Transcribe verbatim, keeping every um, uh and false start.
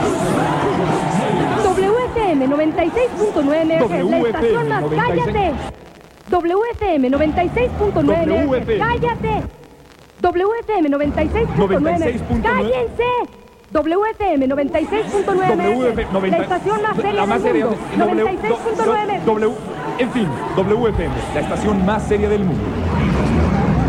W F M noventa y seis punto nueve megahertz, la estación más... ¡Cállate! W F M noventa y seis punto nueve megahertz, ¡cállate! W F M noventa y seis punto nueve, ¡cállense! W F M noventa y seis punto nueve megahertz, la estación más seria del mundo. noventa y seis punto nueve. W, en fin, W F M, la estación más seria del mundo.